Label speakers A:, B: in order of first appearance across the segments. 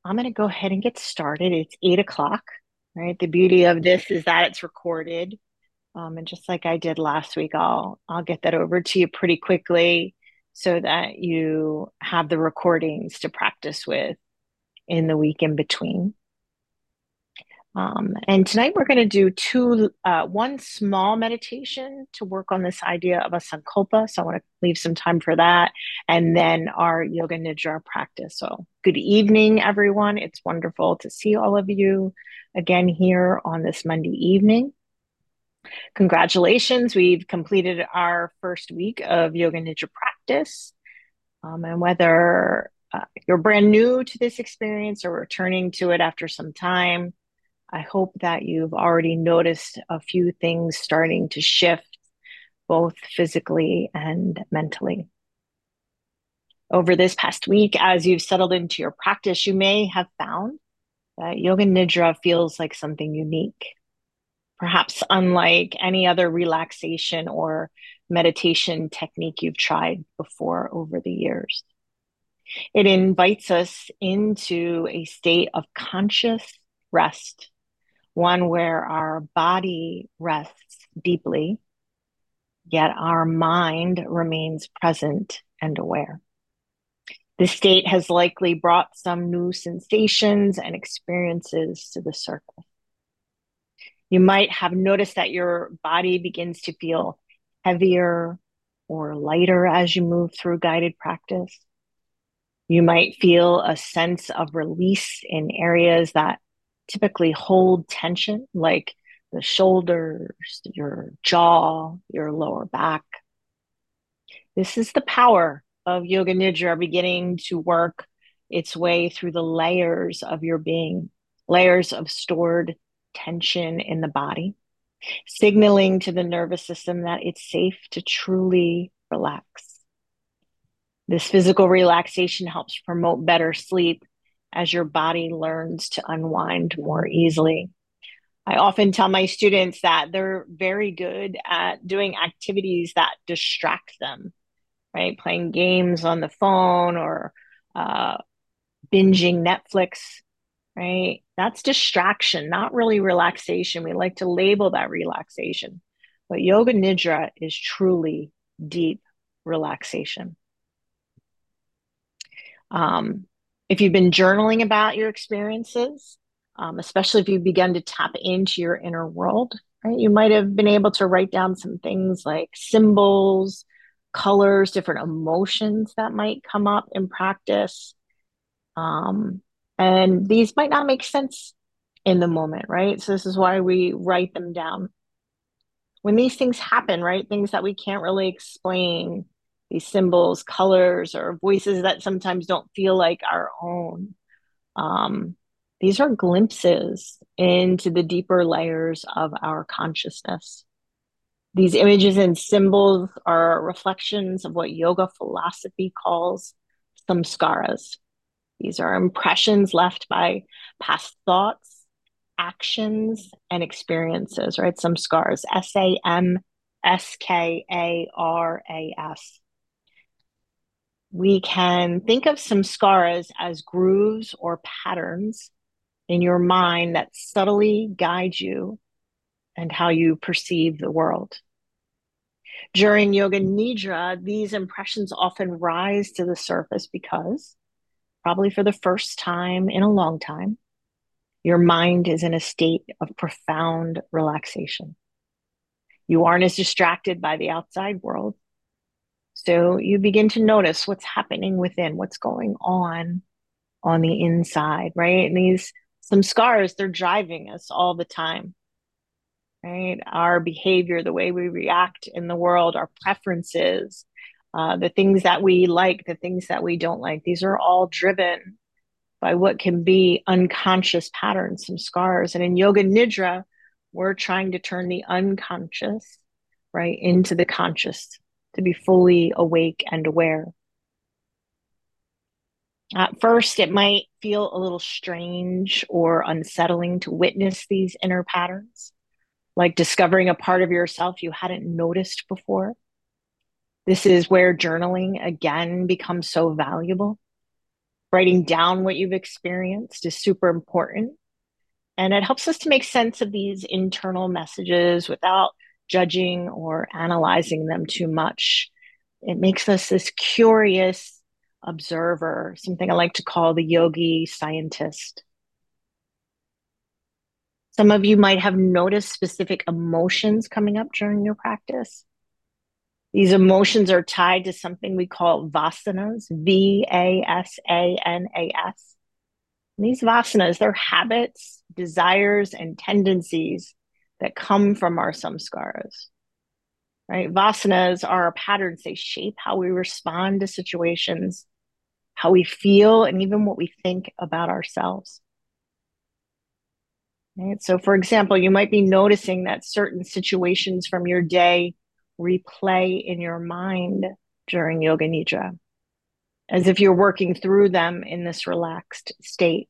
A: I'm going to go ahead and get started. It's 8 o'clock, right? The beauty of this is that it's recorded. And just like I did last week, I'll get that over to you pretty quickly so that you have the recordings to practice with in the week in between. And tonight we're going to do one small meditation to work on this idea of a sankalpa. So I want to leave some time for that. And then our yoga nidra practice. So good evening, everyone. It's wonderful to see all of you again here on this Monday evening. Congratulations. We've completed our first week of yoga nidra practice. And whether you're brand new to this experience or returning to it after some time, I hope that you've already noticed a few things starting to shift, both physically and mentally. Over this past week, as you've settled into your practice, you may have found that Yoga Nidra feels like something unique, perhaps unlike any other relaxation or meditation technique you've tried before over the years. It invites us into a state of conscious rest, one where our body rests deeply, yet our mind remains present and aware. This state has likely brought some new sensations and experiences to the surface. You might have noticed that your body begins to feel heavier or lighter as you move through guided practice. You might feel a sense of release in areas that typically hold tension, like the shoulders, your jaw, your lower back. This is the power of Yoga Nidra beginning to work its way through the layers of your being, layers of stored tension in the body, signaling to the nervous system that it's safe to truly relax. This physical relaxation helps promote better sleep as your body learns to unwind more easily. I often tell my students that they're very good at doing activities that distract them, right? Playing games on the phone or uh, binging Netflix, right? That's distraction, not really relaxation. We like to label that relaxation. But Yoga Nidra is truly deep relaxation. Um, if you've been journaling about your experiences, especially if you've begun to tap into your inner world, right? You might have been able to write down some things like symbols, colors, different emotions that might come up in practice. Um, and these might not make sense in the moment, right? So this is why we write them down. When these things happen, right? Things that we can't really explain, these symbols, colors, or voices that sometimes don't feel like our own. Um, these are glimpses into the deeper layers of our consciousness. These images and symbols are reflections of what yoga philosophy calls samskaras. These are impressions left by past thoughts, actions, and experiences, right? Samskaras, Samskaras. We can think of samskaras as grooves or patterns in your mind that subtly guide you and how you perceive the world. During Yoga Nidra, these impressions often rise to the surface because, probably for the first time in a long time, your mind is in a state of profound relaxation. You aren't as distracted by the outside world. So you begin to notice what's happening within, what's going on the inside, right? And these samskaras, they're driving us all the time, right? Our behavior, the way we react in the world, our preferences, the things that we like, the things that we don't like, these are all driven by what can be unconscious patterns, samskaras. And in Yoga Nidra, we're trying to turn the unconscious, right, into the conscious, to be fully awake and aware. At first, it might feel a little strange or unsettling to witness these inner patterns, like discovering a part of yourself you hadn't noticed before. This is where journaling again becomes so valuable. Writing down what you've experienced is super important. And it helps us to make sense of these internal messages without judging or analyzing them too much. It makes us this curious observer, something I like to call the yogi scientist. Some of you might have noticed specific emotions coming up during your practice. These emotions are tied to something we call vasanas, Vasanas. And these vasanas, they're habits, desires, and tendencies that come from our samskaras, right? Vasanas are patterns. They shape how we respond to situations, how we feel, and even what we think about ourselves. Right? So, for example, you might be noticing that certain situations from your day replay in your mind during Yoga Nidra, as if you're working through them in this relaxed state.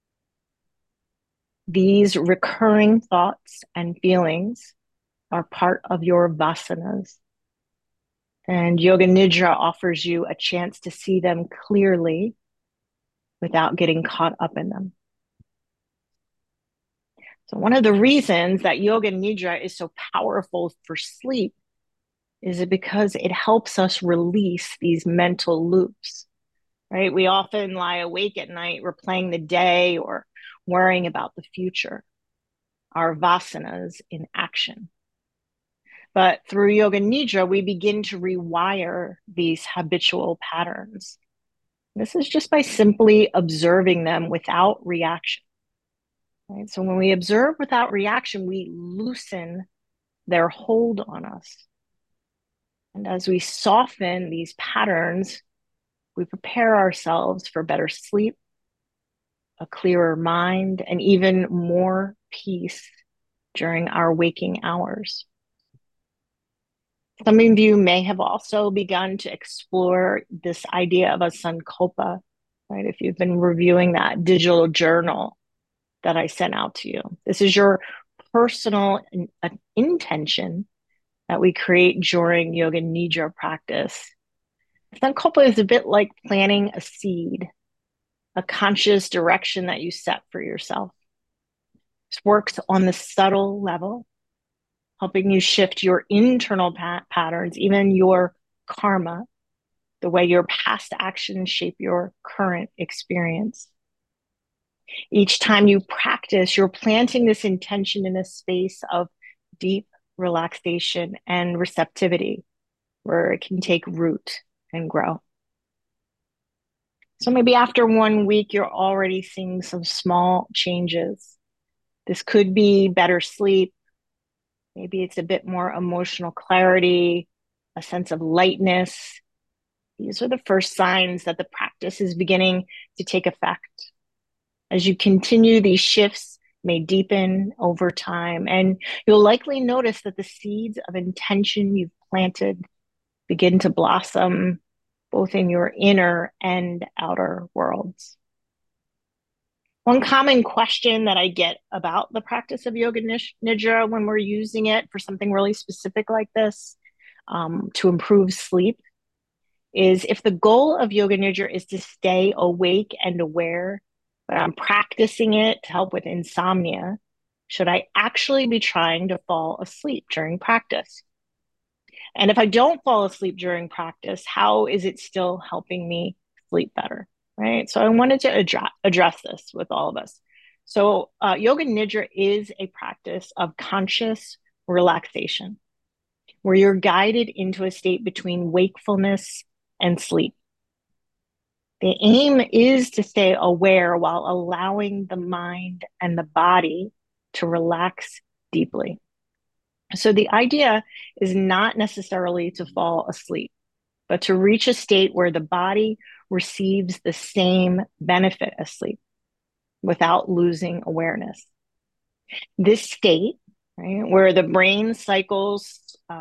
A: These recurring thoughts and feelings are part of your vasanas. And Yoga Nidra offers you a chance to see them clearly without getting caught up in them. So, one of the reasons that Yoga Nidra is so powerful for sleep is it because it helps us release these mental loops, right? We often lie awake at night replaying the day or worrying about the future, our vasanas in action. But through Yoga Nidra, we begin to rewire these habitual patterns. This is just by simply observing them without reaction. Right? So when we observe without reaction, we loosen their hold on us. And as we soften these patterns, we prepare ourselves for better sleep, a clearer mind, and even more peace during our waking hours. Some of you may have also begun to explore this idea of a sankalpa, right? If you've been reviewing that digital journal that I sent out to you, this is your personal intention that we create during Yoga Nidra practice. Sankalpa is a bit like planting a seed, a conscious direction that you set for yourself. This works on the subtle level, helping you shift your internal patterns, even your karma, the way your past actions shape your current experience. Each time you practice, you're planting this intention in a space of deep relaxation and receptivity where it can take root and grow. So maybe after 1 week, you're already seeing some small changes. This could be better sleep. Maybe it's a bit more emotional clarity, a sense of lightness. These are the first signs that the practice is beginning to take effect. As you continue, these shifts may deepen over time, and you'll likely notice that the seeds of intention you've planted begin to blossom both in your inner and outer worlds. One common question that I get about the practice of Yoga Nidra when we're using it for something really specific like this, to improve sleep, is if the goal of Yoga Nidra is to stay awake and aware, but I'm practicing it to help with insomnia, should I actually be trying to fall asleep during practice? And if I don't fall asleep during practice, how is it still helping me sleep better? Right. So I wanted to address this with all of us. So, Yoga Nidra is a practice of conscious relaxation where you're guided into a state between wakefulness and sleep. The aim is to stay aware while allowing the mind and the body to relax deeply. So the idea is not necessarily to fall asleep, but to reach a state where the body receives the same benefit as sleep without losing awareness. This state, right, where the brain cycles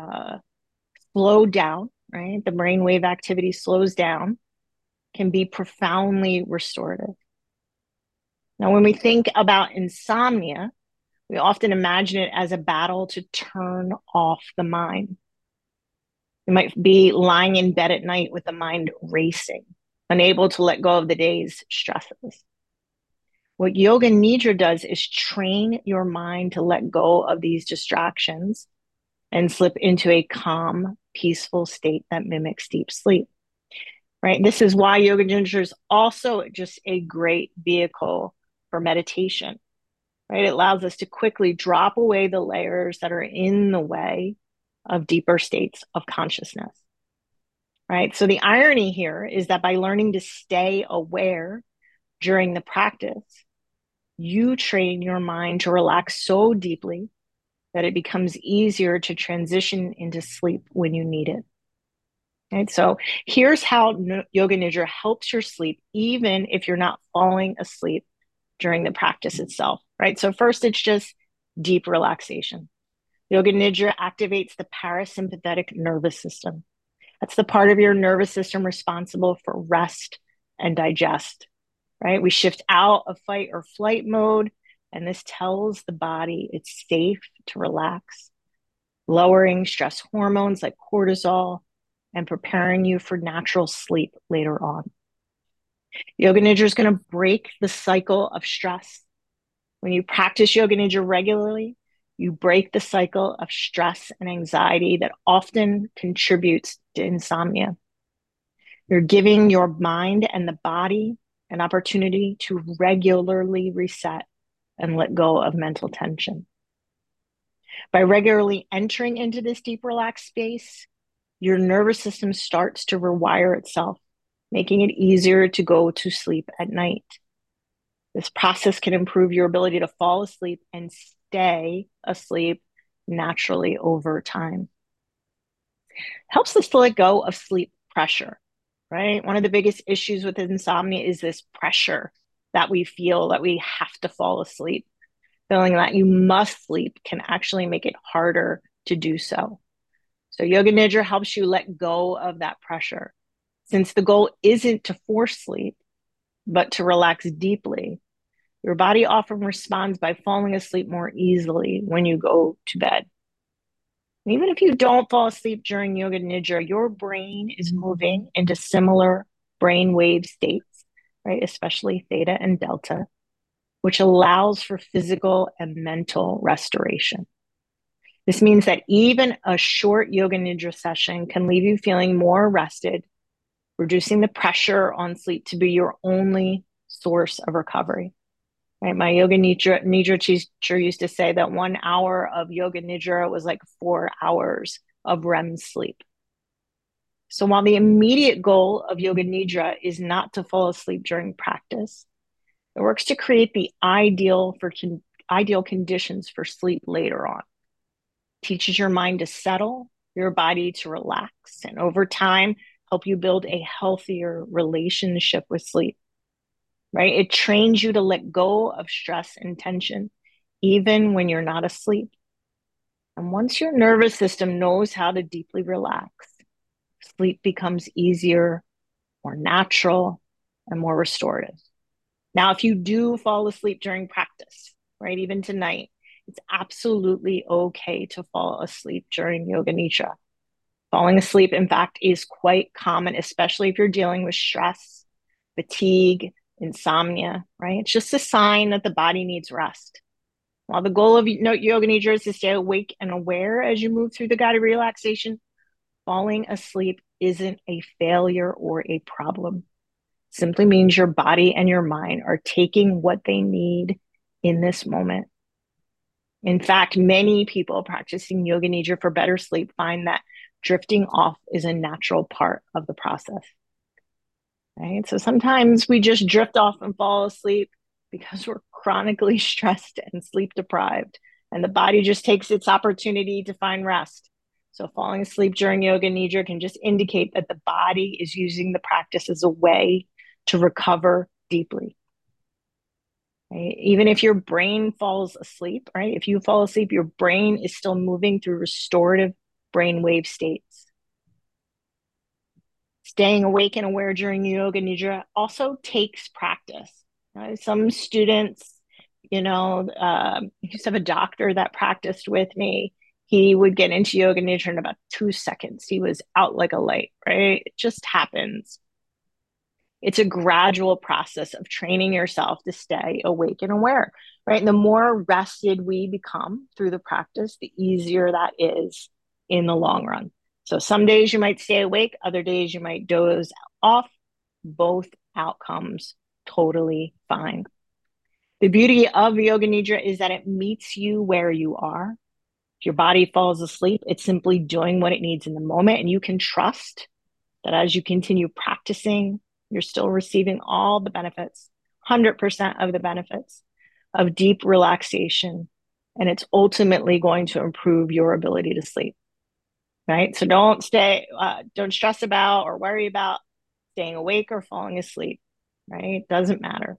A: slow down, right, the brainwave activity slows down, can be profoundly restorative. Now, when we think about insomnia, we often imagine it as a battle to turn off the mind. You might be lying in bed at night with the mind racing. unable to let go of the day's stresses. What Yoga Nidra does is train your mind to let go of these distractions and slip into a calm, peaceful state that mimics deep sleep. Right? This is why Yoga Nidra is also just a great vehicle for meditation. Right? It allows us to quickly drop away the layers that are in the way of deeper states of consciousness. Right? So the irony here is that by learning to stay aware during the practice, you train your mind to relax so deeply that it becomes easier to transition into sleep when you need it. Right? So here's how Yoga Nidra helps your sleep, even if you're not falling asleep during the practice itself. Right? So first, it's just deep relaxation. Yoga Nidra activates the parasympathetic nervous system. That's the part of your nervous system responsible for rest and digest. Right? We shift out of fight or flight mode, and this tells the body it's safe to relax, lowering stress hormones like cortisol and preparing you for natural sleep later on. Yoga Nidra is going to break the cycle of stress. When you practice Yoga Nidra regularly, you break the cycle of stress and anxiety that often contributes to insomnia. You're giving your mind and the body an opportunity to regularly reset and let go of mental tension. By regularly entering into this deep, relaxed space, your nervous system starts to rewire itself, making it easier to go to sleep at night. This process can improve your ability to fall asleep and stay asleep naturally over time. It helps us to let go of sleep pressure, right? One of the biggest issues with insomnia is this pressure that we feel that we have to fall asleep. Feeling that you must sleep can actually make it harder to do so. So Yoga Nidra helps you let go of that pressure. Since the goal isn't to force sleep, but to relax deeply, your body often responds by falling asleep more easily when you go to bed. Even if you don't fall asleep during Yoga Nidra, your brain is moving into similar brainwave states, right? Especially theta and delta, which allows for physical and mental restoration. This means that even a short Yoga Nidra session can leave you feeling more rested, reducing the pressure on sleep to be your only source of recovery. Right? My Yoga Nidra teacher used to say that 1 hour of Yoga Nidra was like 4 hours of REM sleep. So while the immediate goal of Yoga Nidra is not to fall asleep during practice, it works to create the ideal conditions for sleep later on. Teaches your mind to settle, your body to relax, and over time, help you build a healthier relationship with sleep, right? It trains you to let go of stress and tension, even when you're not asleep. And once your nervous system knows how to deeply relax, sleep becomes easier, more natural, and more restorative. Now, if you do fall asleep during practice, right, even tonight, it's absolutely okay to fall asleep during Yoga Nidra. Falling asleep, in fact, is quite common, especially if you're dealing with stress, fatigue, insomnia, right? It's just a sign that the body needs rest. While the goal of Yoga Nidra is to stay awake and aware as you move through the guided relaxation, falling asleep isn't a failure or a problem. It simply means your body and your mind are taking what they need in this moment. In fact, many people practicing Yoga Nidra for better sleep find that drifting off is a natural part of the process. Right? So sometimes we just drift off and fall asleep because we're chronically stressed and sleep deprived, and the body just takes its opportunity to find rest. So falling asleep during Yoga Nidra can just indicate that the body is using the practice as a way to recover deeply. Right? Even if your brain falls asleep, right? If you fall asleep, your brain is still moving through restorative brainwave states. Staying awake and aware during Yoga Nidra also takes practice. Right? Some students, I used to have a doctor that practiced with me. He would get into Yoga Nidra in about 2 seconds. He was out like a light, right? It just happens. It's a gradual process of training yourself to stay awake and aware, right? And the more rested we become through the practice, the easier that is in the long run. So some days you might stay awake, other days you might doze off. Both outcomes totally fine. The beauty of Yoga Nidra is that it meets you where you are. If your body falls asleep, it's simply doing what it needs in the moment, and you can trust that as you continue practicing, you're still receiving all the benefits, 100% of the benefits of deep relaxation. And it's ultimately going to improve your ability to sleep, right? So don't stress about or worry about staying awake or falling asleep, right? It doesn't matter.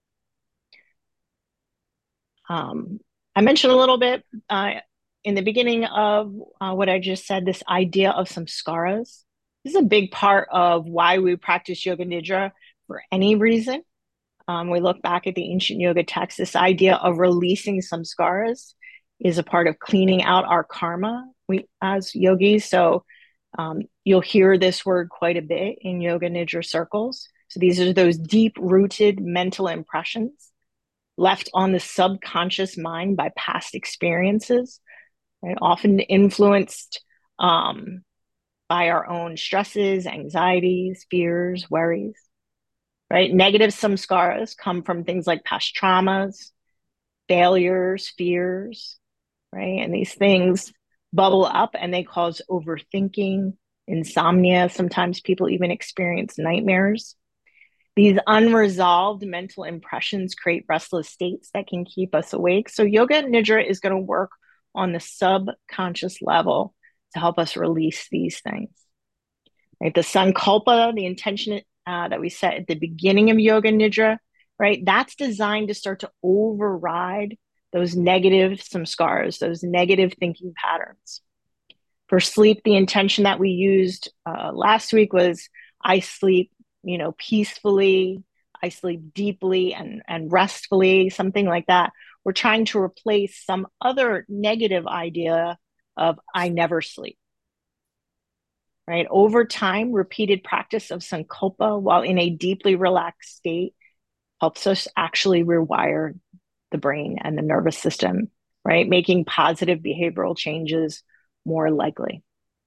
A: I mentioned a little bit in the beginning of what I just said, this idea of samskaras. This is a big part of why we practice Yoga Nidra for any reason. We look back at the ancient yoga texts, this idea of releasing samskaras is a part of cleaning out our karma as yogis. So you'll hear this word quite a bit in Yoga Nidra circles. So these are those deep rooted mental impressions left on the subconscious mind by past experiences, right? Often influenced by our own stresses, anxieties, fears, worries, right? Negative samskaras come from things like past traumas, failures, fears, right? And these things bubble up and they cause overthinking, insomnia. Sometimes people even experience nightmares. These unresolved mental impressions create restless states that can keep us awake. So, Yoga Nidra is going to work on the subconscious level to help us release these things. Right? The Sankalpa, the intention that we set at the beginning of Yoga Nidra, right? That's designed to start to override those negative samskaras, those negative thinking patterns. For sleep, the intention that we used last week was I sleep, peacefully, I sleep deeply and restfully, something like that. We're trying to replace some other negative idea of I never sleep. Right? Over time, repeated practice of Sankalpa while in a deeply relaxed state helps us actually rewire the brain and the nervous system, right? Making positive behavioral changes more likely.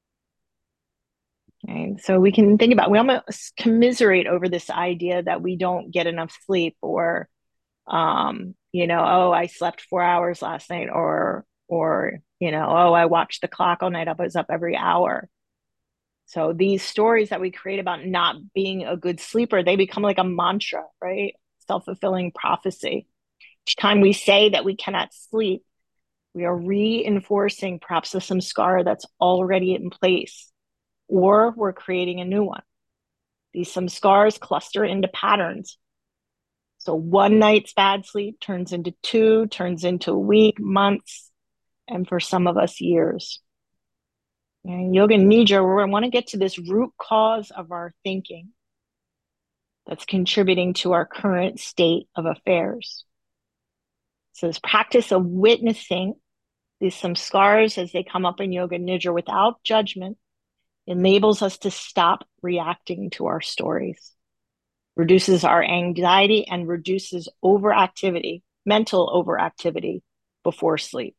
A: Okay? So we can think about, we almost commiserate over this idea that we don't get enough sleep or, oh, I slept 4 hours last night or, oh, I watched the clock all night. I was up every hour. So these stories that we create about not being a good sleeper, they become like a mantra, right? Self-fulfilling prophecy. Each time we say that we cannot sleep, we are reinforcing perhaps a samskara that's already in place, or we're creating a new one. These samskaras cluster into patterns. So one night's bad sleep turns into two, turns into a week, months, and for some of us, years. And Yoga Nidra, we want to get to this root cause of our thinking that's contributing to our current state of affairs. So this practice of witnessing these samskaras as they come up in Yoga Nidra without judgment enables us to stop reacting to our stories, reduces our anxiety, and reduces overactivity, mental overactivity before sleep.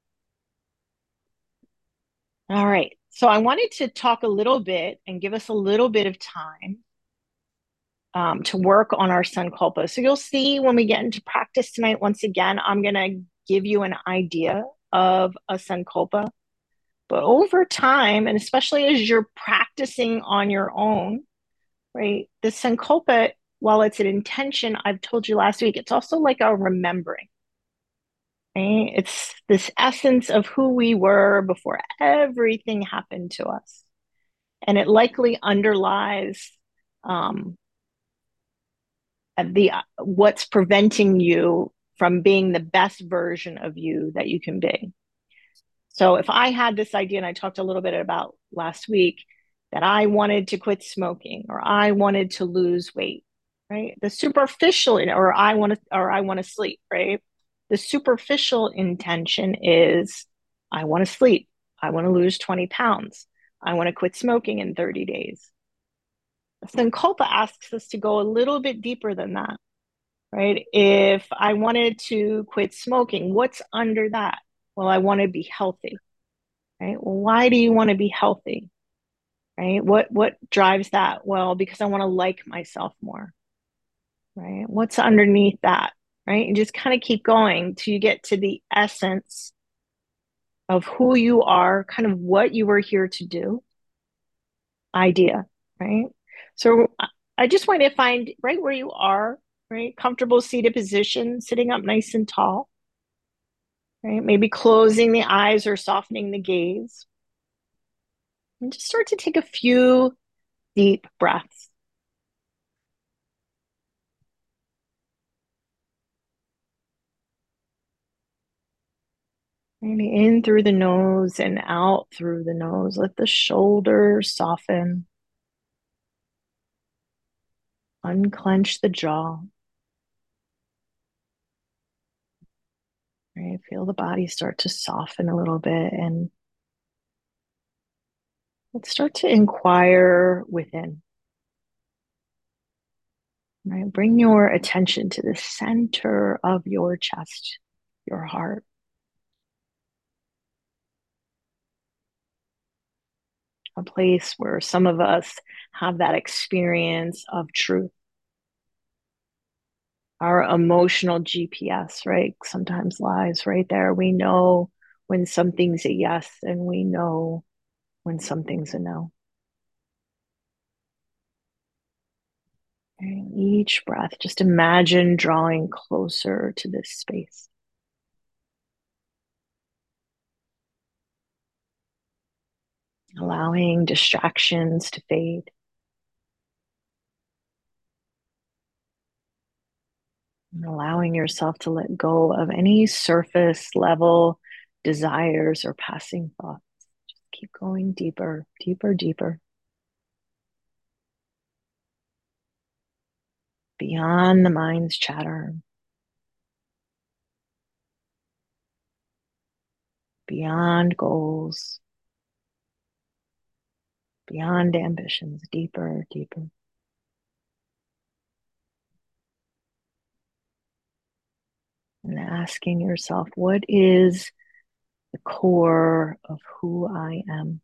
A: All right. So I wanted to talk a little bit and give us a little bit of time to work on our Sankalpa. So you'll see when we get into practice tonight, once again, I'm going to give you an idea of a Sankalpa. But over time, and especially as you're practicing on your own, right, the Sankalpa, while it's an intention, I've told you last week, it's also like a remembering. Right? It's this essence of who we were before everything happened to us. And it likely underlies what's preventing you from being the best version of you that you can be. So if I had this idea, and I talked a little bit about last week, that I wanted to quit smoking or I wanted to lose weight, right? The superficial, or I want to sleep, right? The superficial intention is I want to sleep. I want to lose 20 pounds. I want to quit smoking in 30 days. Sankalpa asks us to go a little bit deeper than that, right? If I wanted to quit smoking, what's under that? Well, I want to be healthy, right? Well, why do you want to be healthy, right? What drives that? Well, because I want to like myself more, right? What's underneath that, right? And just kind of keep going till you get to the essence of who you are, kind of what you were here to do, idea, right? So I just want to find right where you are, right? Comfortable seated position, sitting up nice and tall, right? Maybe closing the eyes or softening the gaze. And just start to take a few deep breaths. Maybe in through the nose and out through the nose. Let the shoulders soften. Unclench the jaw. Right? Feel the body start to soften a little bit, and let's start to inquire within. Right? Bring your attention to the center of your chest, your heart, a place where some of us have that experience of truth. Our emotional GPS, right? Sometimes lies right there. We know when something's a yes, and we know when something's a no. And each breath, just imagine drawing closer to this space. Allowing distractions to fade, and allowing yourself to let go of any surface level desires or passing thoughts. Just keep going deeper, deeper, deeper, beyond the mind's chatter, beyond goals, beyond ambitions, deeper, deeper. And asking yourself, what is the core of who I am?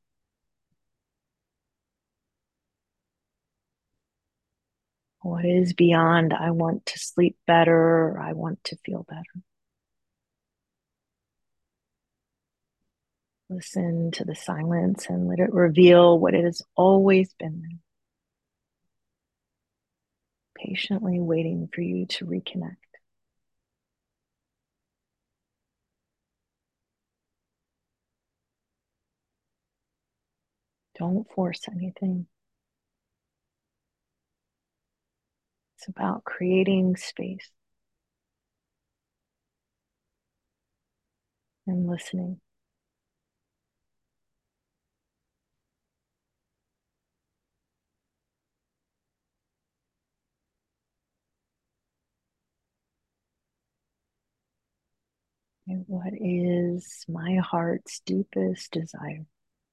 A: What is beyond, I want to sleep better, I want to feel better? Listen to the silence and let it reveal what it has always been there, patiently waiting for you to reconnect. Don't force anything. It's about creating space and listening. And what is my heart's deepest desire?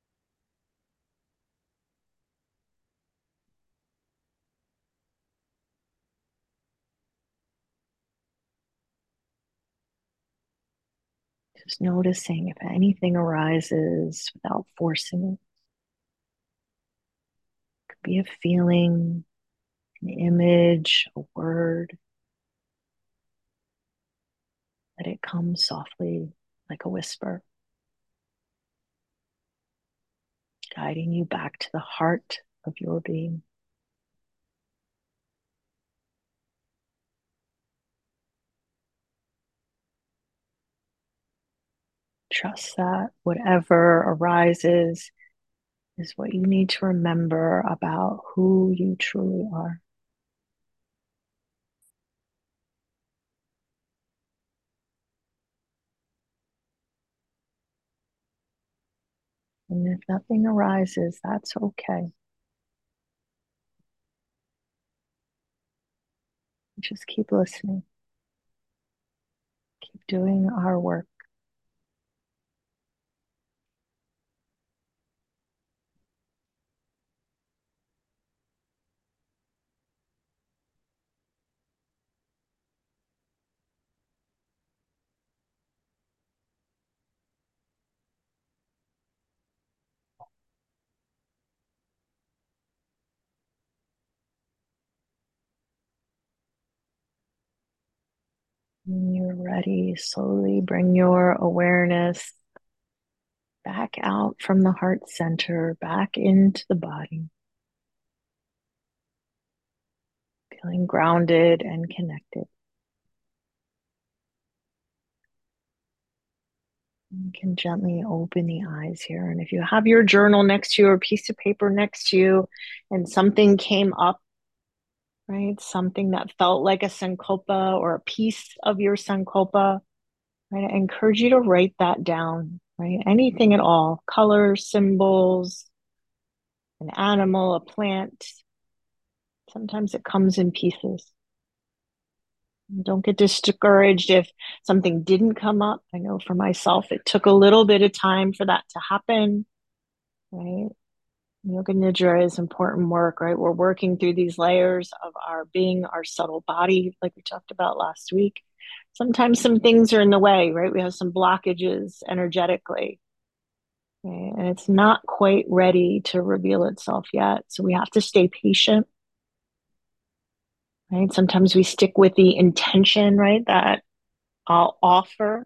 A: Just noticing if anything arises without forcing it. It could be a feeling, an image, a word. Let it come softly, like a whisper, guiding you back to the heart of your being. Trust that whatever arises is what you need to remember about who you truly are. And if nothing arises, that's okay. Just keep listening, keep doing our work. When you're ready, slowly bring your awareness back out from the heart center, back into the body, feeling grounded and connected. You can gently open the eyes here. And if you have your journal next to you or a piece of paper next to you and something came up, right? Something that felt like a sankalpa or a piece of your sankalpa, right? I encourage you to write that down, right? Anything at all, colors, symbols, an animal, a plant. Sometimes it comes in pieces. Don't get discouraged if something didn't come up. I know for myself, it took a little bit of time for that to happen, right? Yoga Nidra is important work, right? We're working through these layers of our being, our subtle body, like we talked about last week. Sometimes some things are in the way, right? We have some blockages energetically, okay? And it's not quite ready to reveal itself yet. So we have to stay patient, right? Sometimes we stick with the intention, right? That I'll offer.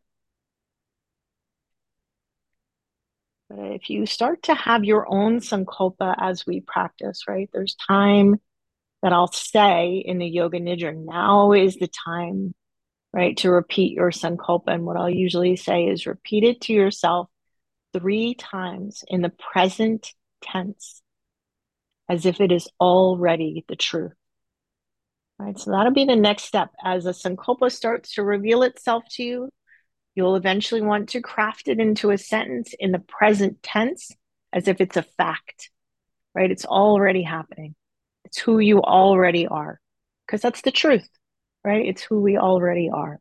A: But if you start to have your own sankalpa as we practice, right? There's time that I'll say in the Yoga Nidra, now is the time, right, to repeat your sankalpa. And what I'll usually say is repeat it to yourself 3 times in the present tense, as if it is already the truth. Right. So that'll be the next step. As a sankalpa starts to reveal itself to you, you'll eventually want to craft it into a sentence in the present tense as if it's a fact, right? It's already happening. It's who you already are, because that's the truth, right? It's who we already are.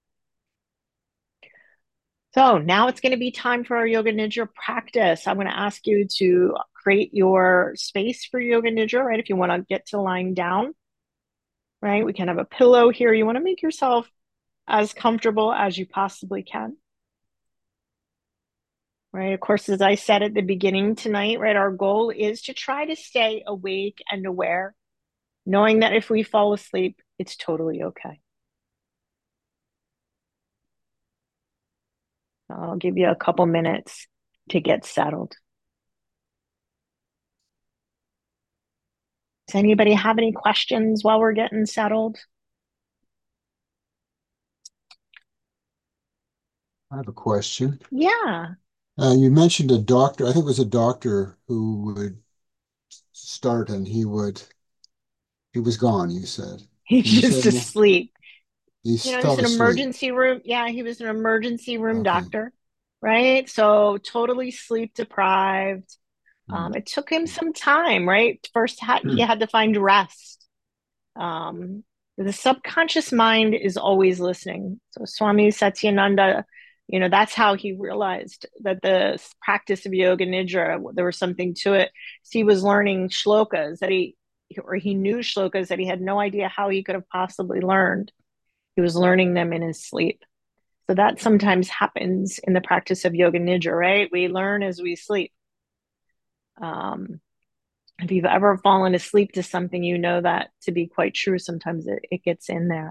A: So now it's going to be time for our Yoga Nidra practice. I'm going to ask you to create your space for Yoga Nidra, right? If you want to get to lying down, right? We can have a pillow here. You want to make yourself as comfortable as you possibly can, right? Of course, as I said at the beginning tonight, right? Our goal is to try to stay awake and aware, knowing that if we fall asleep, it's totally okay. I'll give you a couple minutes to get settled. Does anybody have any questions while we're getting settled?
B: I have a question.
A: Yeah,
B: You mentioned a doctor, I think it was a doctor who would start and he was gone, you said.
A: he's
B: Can you say
A: just
B: more?
A: asleep.
B: He
A: He's
B: fell
A: an
B: asleep.
A: emergency room. Yeah, he was an emergency room
B: Okay.
A: doctor, right? So totally sleep deprived.
B: Mm.
A: It took him some time, right? First, he had to find rest. Um, the subconscious mind is always listening. So Swami Satyananda, that's how he realized that the practice of yoga nidra, there was something to it. So he was learning shlokas he knew shlokas that he had no idea how he could have possibly learned. He was learning them in his sleep. So that sometimes happens in the practice of yoga nidra, right? We learn as we sleep. Um, if you've ever fallen asleep to something, you know that to be quite true. Sometimes it gets in there.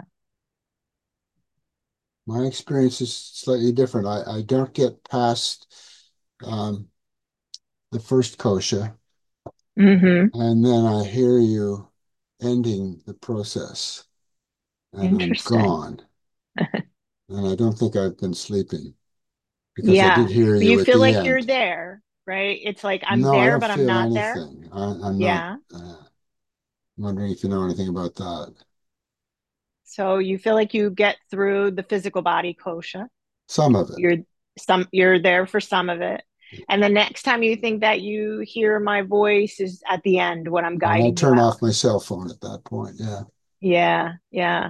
B: My experience is slightly different. I don't get past um, the first kosha,
A: Mm-hmm.
B: and then I hear you ending the process, and I'm
A: Interesting.
B: gone. And I don't think I've been sleeping because I
A: Yeah.
B: did hear
A: But you
B: you at
A: feel
B: the
A: like you're
B: end.
A: there, right? It's like I'm
B: No, I
A: there,
B: don't
A: but I'm
B: feel
A: not there.
B: anything. I'm not.
A: Yeah.
B: I'm wondering if you know anything about that.
A: So you feel like you get through the physical body kosha.
B: Some of it.
A: You're there for some of it. And the next time you think that you hear my voice is at the end when I'm
B: And I
A: guiding you
B: turn
A: out.
B: off my cell phone at that point. Yeah.
A: Yeah, yeah.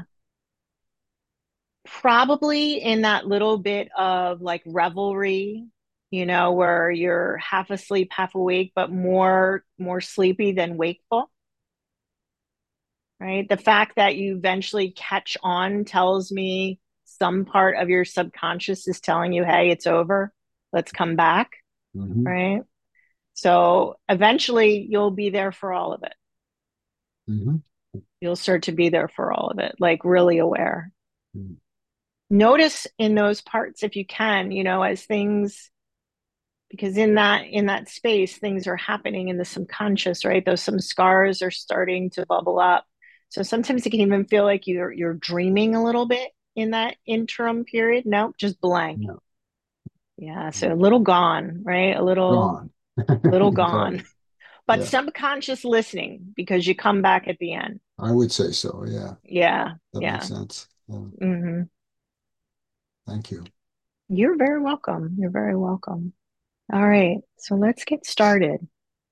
A: Probably in that little bit of like revelry, where you're half asleep, half awake, but more sleepy than wakeful, right? The fact that you eventually catch on tells me some part of your subconscious is telling you, hey, it's over. Let's come back,
B: Hmm.
A: right? So eventually you'll be there for all of it.
B: Hmm.
A: You'll start to be there for all of it, like really aware. Notice in those parts if you can, as things, because in that space things are happening in the subconscious, right? Those some scars are starting to bubble up. So sometimes it can even feel like you're dreaming a little bit in that interim period. No, just blank.
B: No,
A: Yeah, so a little gone, right? A little
B: gone.
A: little
B: You called
A: gone.
B: it.
A: But
B: Yeah,
A: subconscious listening because you come back at the end.
B: I would say so. Yeah,
A: Yeah,
B: that makes
A: yeah.
B: sense. Yeah,
A: Hmm.
B: thank you.
A: You're very welcome. You're very welcome. All right, so let's get started.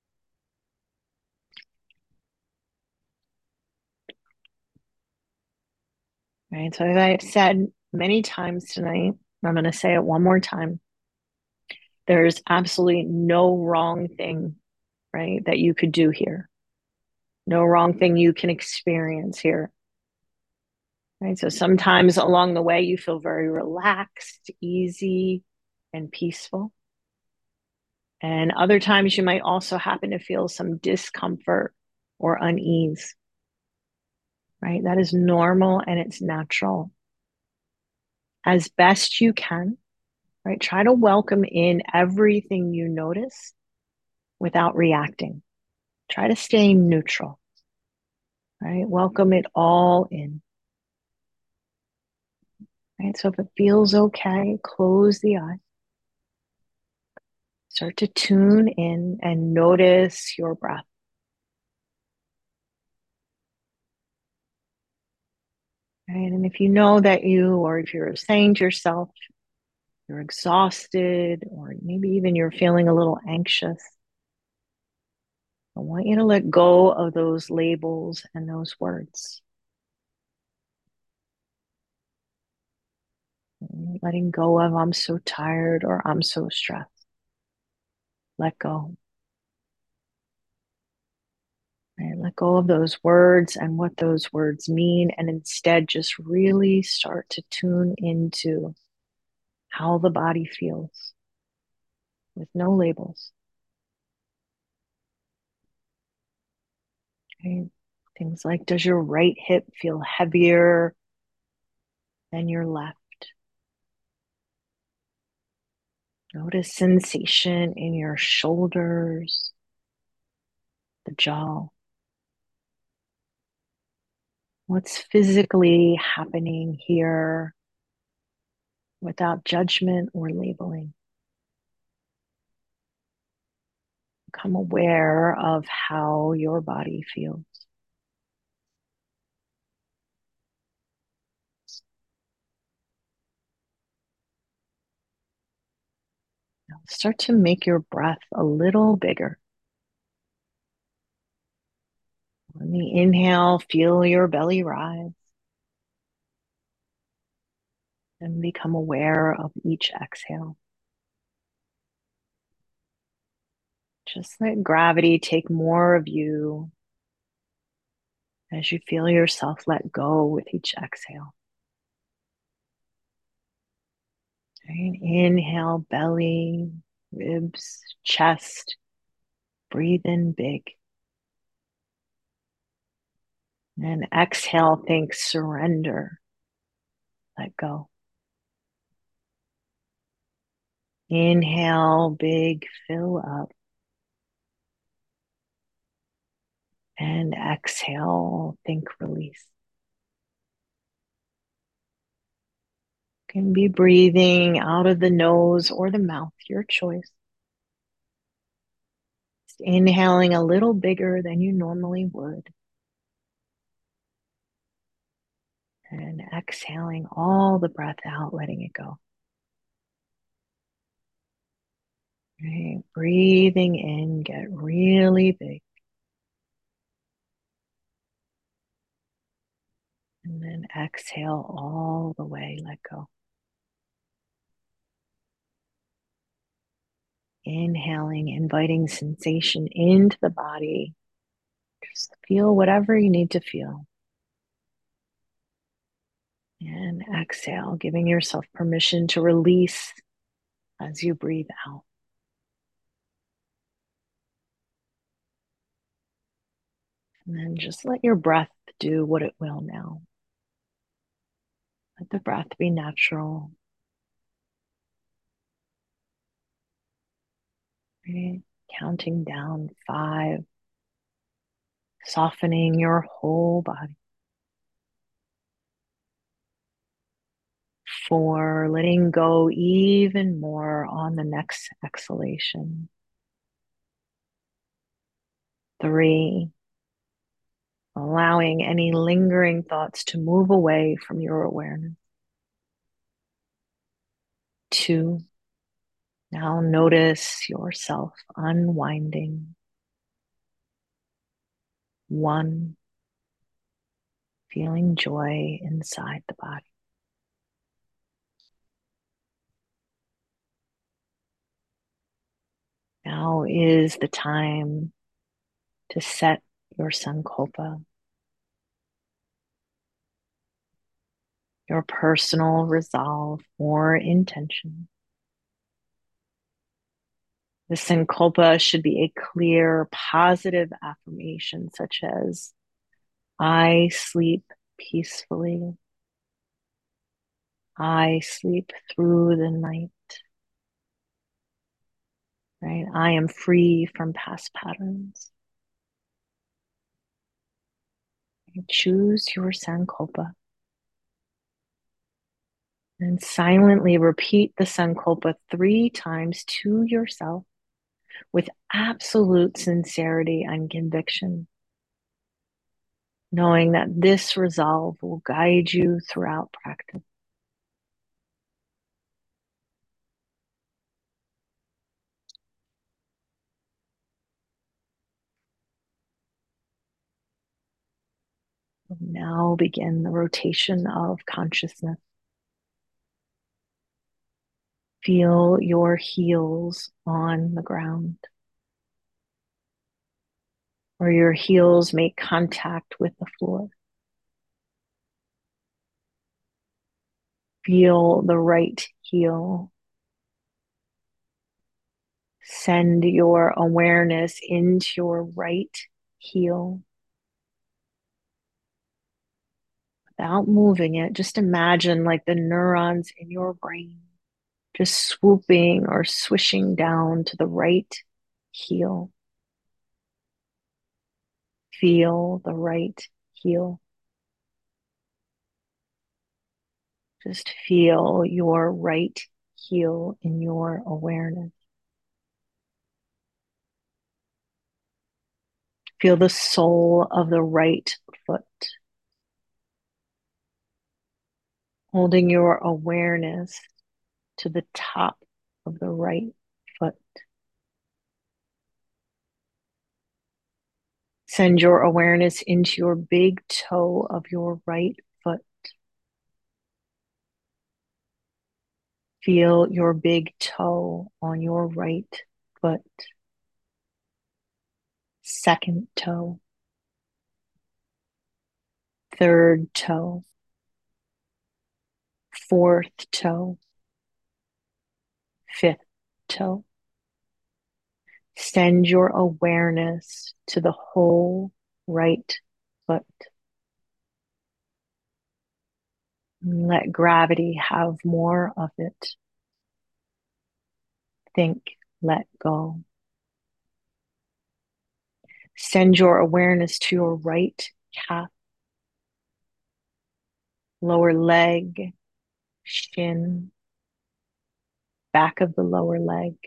A: Right. So as I've said many times tonight, I'm going to say it one more time. There's absolutely no wrong thing, right, that you could do here. No wrong thing you can experience here. Right. So sometimes along the way, you feel very relaxed, easy, and peaceful. And other times you might also happen to feel some discomfort or unease, right? That is normal and it's natural. As best you can, right? Try to welcome in everything you notice without reacting. Try to stay neutral, right? Welcome it all in, right? So if it feels okay, close the eye. Start to tune in and notice your breath. Right? And if you know that or if you're saying to yourself, you're exhausted, or maybe even you're feeling a little anxious, I want you to let go of those labels and those words. Letting go of I'm so tired or I'm so stressed. Let go. Right? Let go of those words and what those words mean, and instead just really start to tune into how the body feels with no labels. Okay? Things like, does your right hip feel heavier than your left? Notice sensation in your shoulders, the jaw. What's physically happening here without judgment or labeling? Become aware of how your body feels. Now start to make your breath a little bigger. When the inhale, feel your belly rise and become aware of each exhale. Just let gravity take more of you as you feel yourself let go with each exhale. Right? Inhale, belly, ribs, chest. Breathe in big. And exhale, think surrender. Let go. Inhale, big, fill up. And exhale, think release. You can be breathing out of the nose or the mouth, your choice. Just inhaling a little bigger than you normally would. And exhaling all the breath out, letting it go. Right. Breathing in, get really big. And then exhale all the way, let go. Inhaling, inviting sensation into the body. Just feel whatever you need to feel. And exhale, giving yourself permission to release as you breathe out. And then just let your breath do what it will now. Let the breath be natural. Right? Counting down 5, softening your whole body. 4, letting go even more on the next exhalation. 3, allowing any lingering thoughts to move away from your awareness. 2, now notice yourself unwinding. 1, feeling joy inside the body. Now is the time to set your sankalpa, your personal resolve or intention. The sankalpa should be a clear, positive affirmation, such as, I sleep peacefully. I sleep through the night. Right? I am free from past patterns. Choose your sankalpa and silently repeat the sankalpa 3 times to yourself with absolute sincerity and conviction, knowing that this resolve will guide you throughout practice. Now begin the rotation of consciousness. Feel your heels on the ground, or your heels make contact with the floor. Feel the right heel. Send your awareness into your right heel. Without moving it, just imagine like the neurons in your brain just swooping or swishing down to the right heel. Feel the right heel. Just feel your right heel in your awareness. Feel the sole of the right foot. Holding your awareness to the top of the right foot. Send your awareness into your big toe of your right foot. Feel your big toe on your right foot. Second toe. Third toe. Fourth toe. Fifth toe. Send your awareness to the whole right foot. Let gravity have more of it. Think, let go. Send your awareness to your right calf, lower leg, shin, back of the lower leg.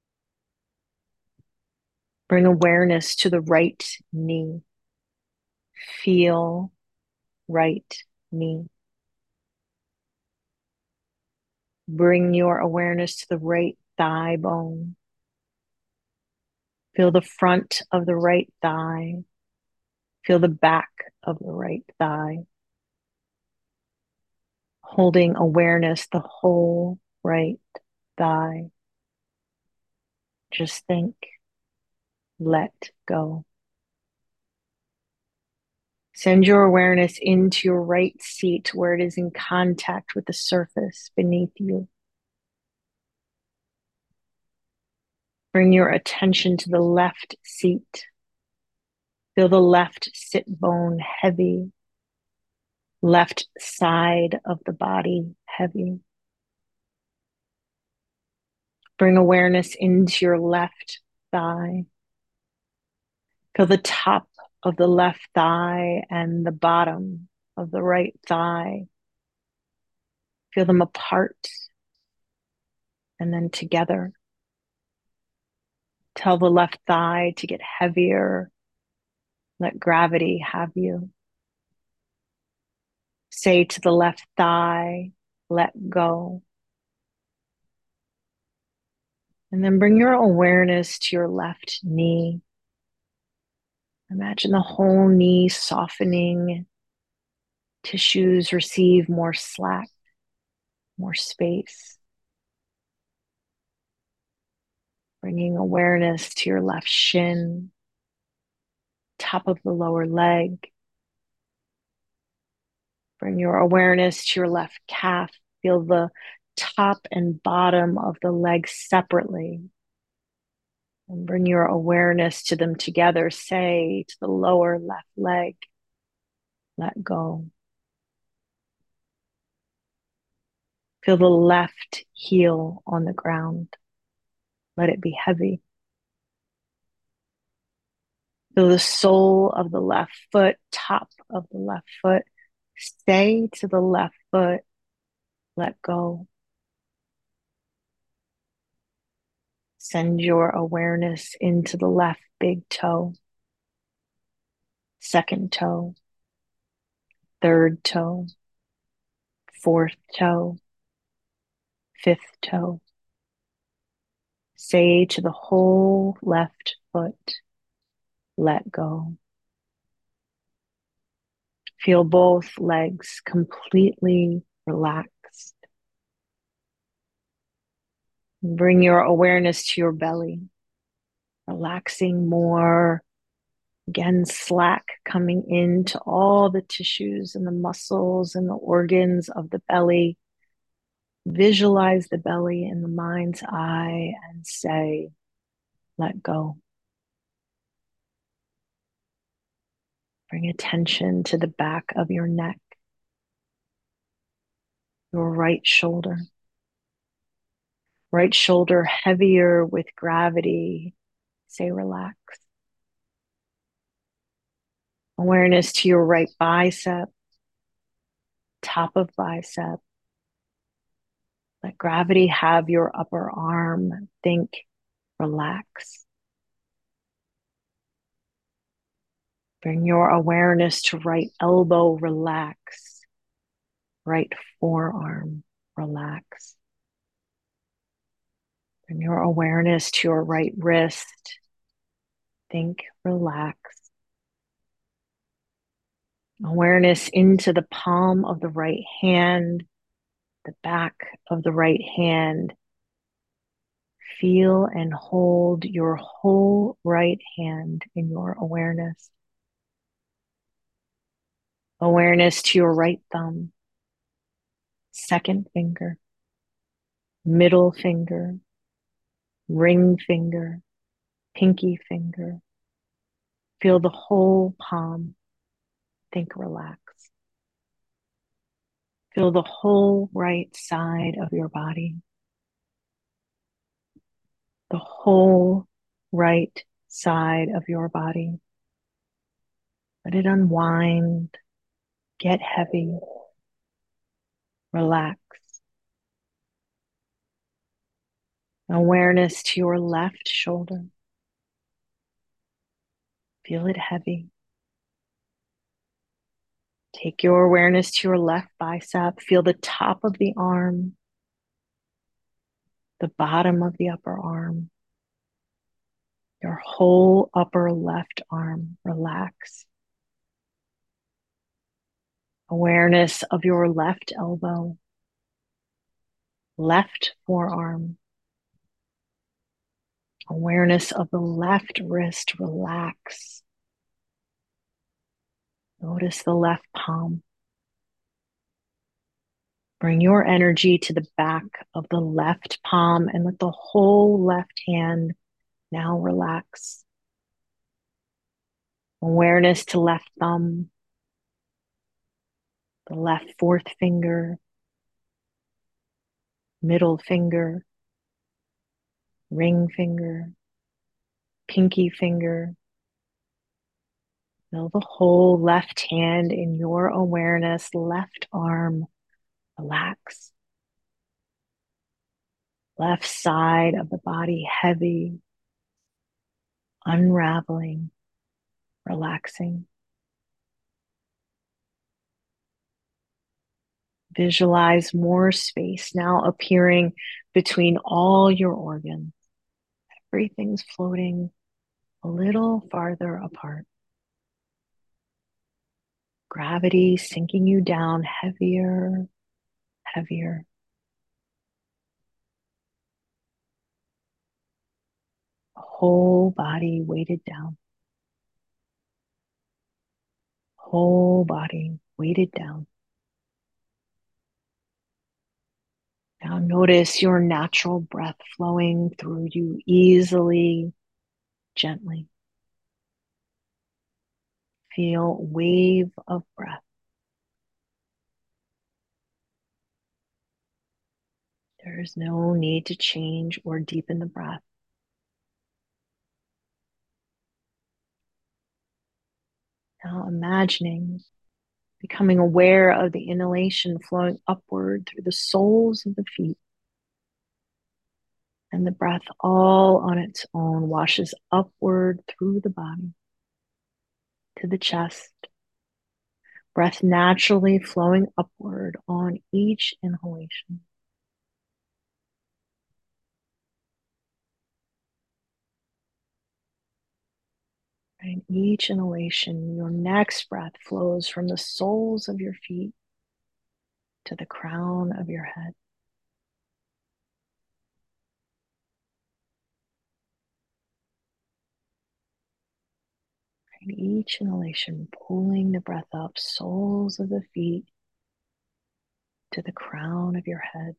A: Bring awareness to the right knee. Feel right knee. Bring your awareness to the right thigh bone. Feel the front of the right thigh. Feel the back of the right thigh. Holding awareness the whole right thigh. Just think, let go. Send your awareness into your right seat where it is in contact with the surface beneath you. Bring your attention to the left seat. Feel the left sit bone heavy. Left side of the body heavy. Bring awareness into your left thigh. Feel the top of the left thigh and the bottom of the right thigh. Feel them apart and then together. Tell the left thigh to get heavier. Let gravity have you. Say to the left thigh, let go. And then bring your awareness to your left knee. Imagine the whole knee softening. Tissues receive more slack, more space. Bringing awareness to your left shin, top of the lower leg. Bring your awareness to your left calf. Feel the top and bottom of the leg separately. And bring your awareness to them together. Say to the lower left leg, let go. Feel the left heel on the ground. Let it be heavy. Feel the sole of the left foot, top of the left foot. Stay to the left foot. Let go. Send your awareness into the left big toe, second toe, third toe, fourth toe, fifth toe. Say to the whole left foot, let go. Feel both legs completely relaxed. Bring your awareness to your belly, relaxing more. Again, slack coming into all the tissues and the muscles and the organs of the belly. Visualize the belly in the mind's eye and say, let go. Bring attention to the back of your neck, your right shoulder. Right shoulder heavier with gravity. Say, relax. Awareness to your right bicep, top of bicep. Let gravity have your upper arm. Think, relax. Bring your awareness to right elbow, relax. Right forearm, relax. Bring your awareness to your right wrist. Think, relax. Awareness into the palm of the right hand, the back of the right hand. Feel and hold your whole right hand in your awareness. Awareness to your right thumb, second finger, middle finger, ring finger, pinky finger. Feel the whole palm. Think, relax. Feel the whole right side of your body. The whole right side of your body. Let it unwind, get heavy, relax. Awareness to your left shoulder. Feel it heavy. Take your awareness to your left bicep. Feel the top of the arm, the bottom of the upper arm, your whole upper left arm. Relax. Awareness of your left elbow, left forearm. Awareness of the left wrist. Relax. Notice the left palm. Bring your energy to the back of the left palm and let the whole left hand now relax. Awareness to left thumb, the left fourth finger, middle finger, ring finger, pinky finger. Feel the whole left hand in your awareness, left arm relax, left side of the body heavy, unraveling, relaxing. Visualize more space now appearing between all your organs. Everything's floating a little farther apart. Gravity sinking you down heavier, heavier. Whole body weighted down. Whole body weighted down. Now notice your natural breath flowing through you easily, gently. Feel a wave of breath. There is no need to change or deepen the breath. Now imagining becoming aware of the inhalation flowing upward through the soles of the feet. And the breath all on its own washes upward through the body to the chest. Breath naturally flowing upward on each inhalation. And each inhalation, your next breath flows from the soles of your feet to the crown of your head. And each inhalation, pulling the breath up, soles of the feet to the crown of your head.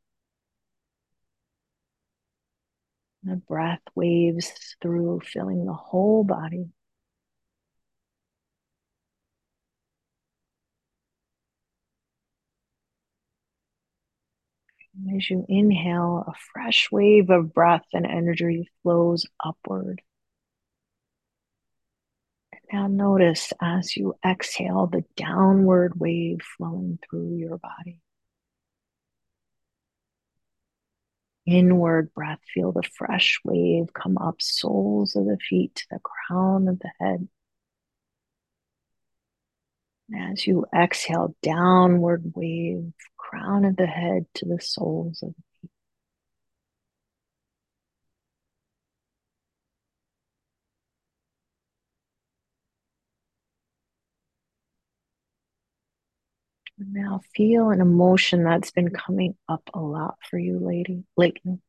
A: And the breath waves through, filling the whole body. And as you inhale, a fresh wave of breath and energy flows upward. And now notice as you exhale the downward wave flowing through your body. Inward breath, feel the fresh wave come up, soles of the feet to the crown of the head. And as you exhale, downward wave, crown of the head to the soles of the feet. And now feel an emotion that's been coming up a lot for you lately.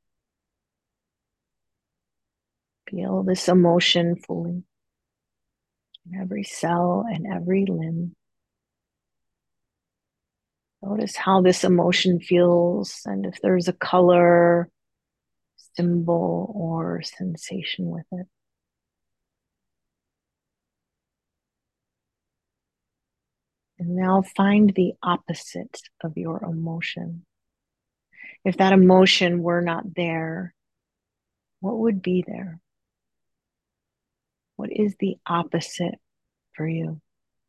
A: Feel this emotion fully in every cell and every limb. Notice how this emotion feels and if there's a color, symbol, or sensation with it. And now find the opposite of your emotion. If that emotion were not there, what would be there? What is the opposite for you?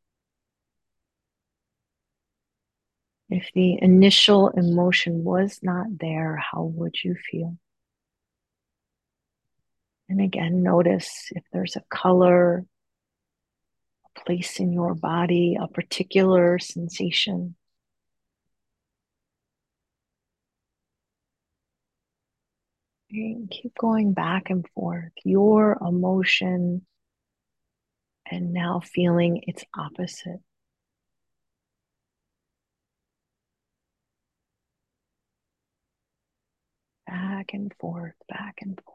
A: If the initial emotion was not there, how would you feel? And again, notice if there's a color, a place in your body, a particular sensation. And keep going back and forth. Your emotion and now feeling its opposite. Back and forth, back and forth.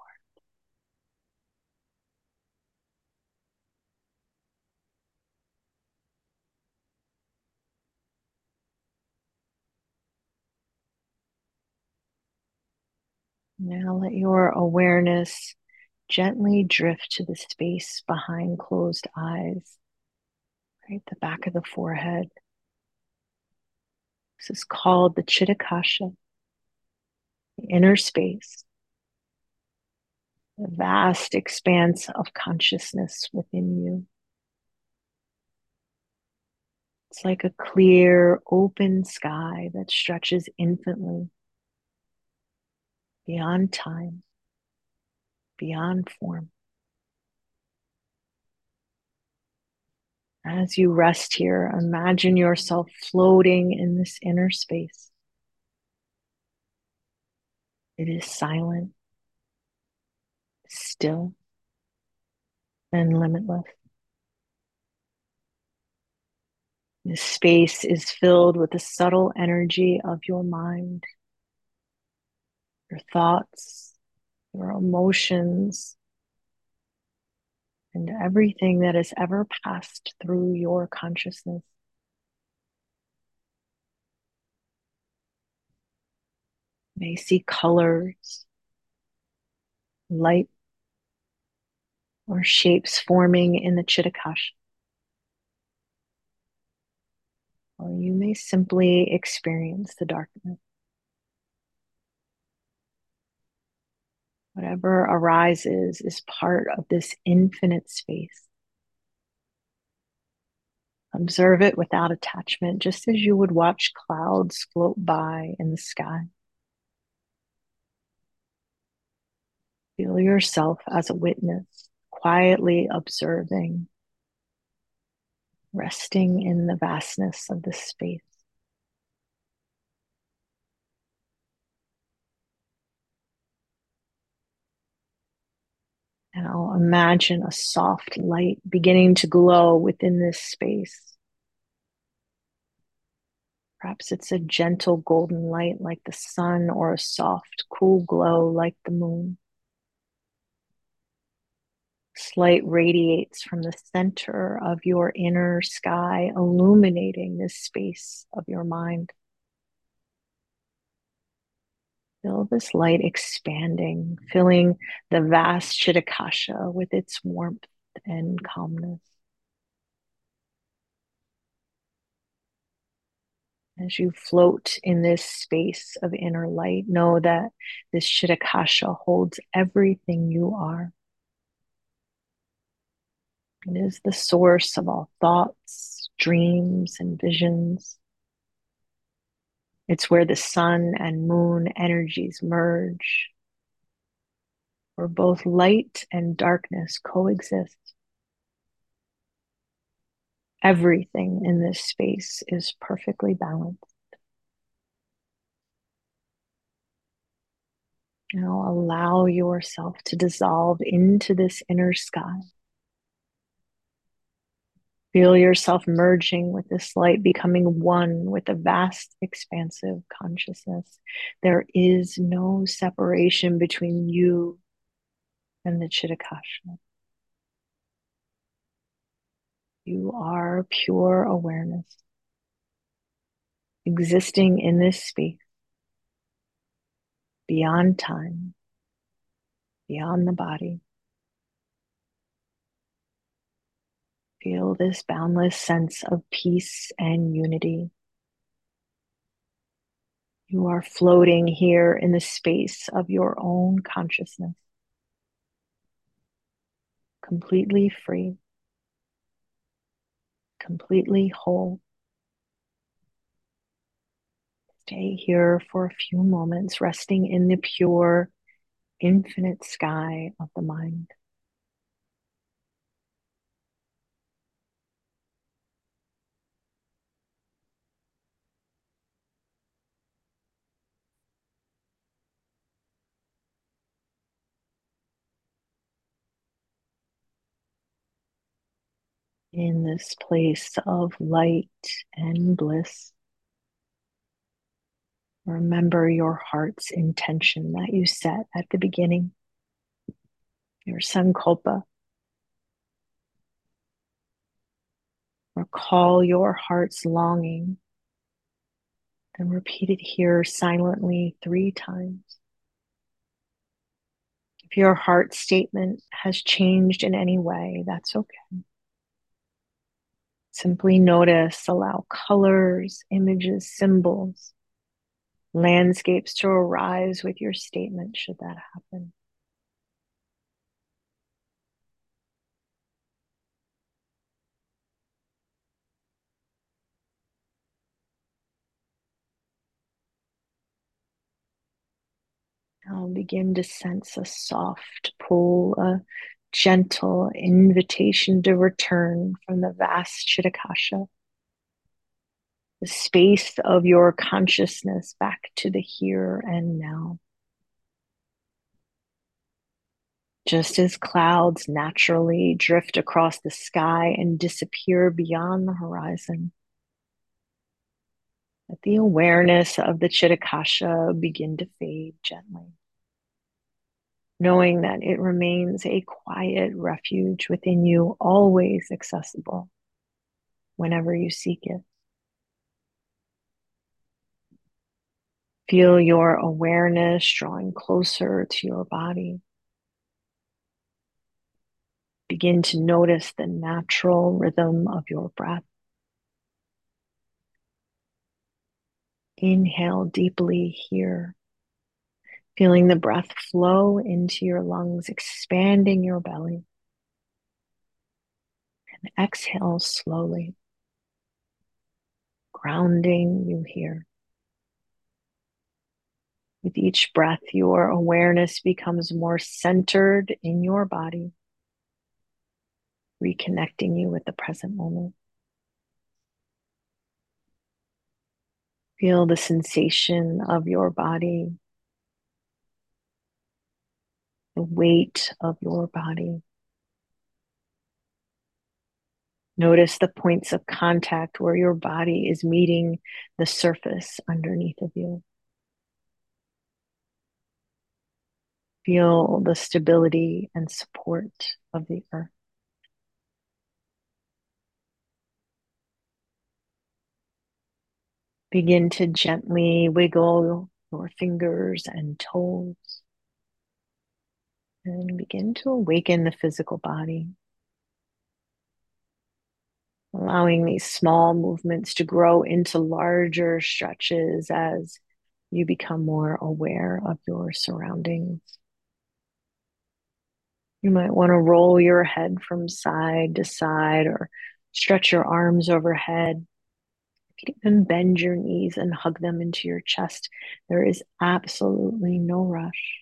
A: Now let your awareness gently drift to the space behind closed eyes, right? The back of the forehead. This is called the Chitakasha, the inner space, the vast expanse of consciousness within you. It's like a clear, open sky that stretches infinitely beyond time, beyond form. As you rest here, imagine yourself floating in this inner space. It is silent, still, and limitless. This space is filled with the subtle energy of your mind, your thoughts, your emotions, and everything that has ever passed through your consciousness. You may see colors, light, or shapes forming in the Chittakash. Or you may simply experience the darkness. Whatever arises is part of this infinite space. Observe it without attachment, just as you would watch clouds float by in the sky. Feel yourself as a witness, quietly observing, resting in the vastness of this space. Now imagine a soft light beginning to glow within this space. Perhaps it's a gentle golden light like the sun, or a soft, cool glow like the moon. This light radiates from the center of your inner sky, illuminating this space of your mind. Feel this light expanding, filling the vast Chitakasha with its warmth and calmness. As you float in this space of inner light, know that this Chitakasha holds everything you are. It is the source of all thoughts, dreams, and visions. It's where the sun and moon energies merge, where both light and darkness coexist. Everything in this space is perfectly balanced. Now allow yourself to dissolve into this inner sky. Feel yourself merging with this light, becoming one with a vast, expansive consciousness. There is no separation between you and the Chitakasha. You are pure awareness, existing in this space, beyond time, beyond the body. Feel this boundless sense of peace and unity. You are floating here in the space of your own consciousness, completely free, completely whole. Stay here for a few moments, resting in the pure, infinite sky of the mind. In this place of light and bliss, remember your heart's intention that you set at the beginning, your sankalpa. Recall your heart's longing and repeat it here silently 3 times. If your heart statement has changed in any way, that's okay. Simply notice, allow colors, images, symbols, landscapes to arise with your statement, should that happen. Now begin to sense a soft pull, a gentle invitation to return from the vast Chitakasha, the space of your consciousness back to the here and now. Just as clouds naturally drift across the sky and disappear beyond the horizon, let the awareness of the Chitakasha begin to fade gently, knowing that it remains a quiet refuge within you, always accessible whenever you seek it. Feel your awareness drawing closer to your body. Begin to notice the natural rhythm of your breath. Inhale deeply here, feeling the breath flow into your lungs, expanding your belly. And exhale slowly, grounding you here. With each breath, your awareness becomes more centered in your body, reconnecting you with the present moment. Feel the sensation of your body, the weight of your body. Notice the points of contact where your body is meeting the surface underneath of you. Feel the stability and support of the earth. Begin to gently wiggle your fingers and toes and begin to awaken the physical body, allowing these small movements to grow into larger stretches as you become more aware of your surroundings. You might want to roll your head from side to side or stretch your arms overhead. You can even bend your knees and hug them into your chest. There is absolutely no rush.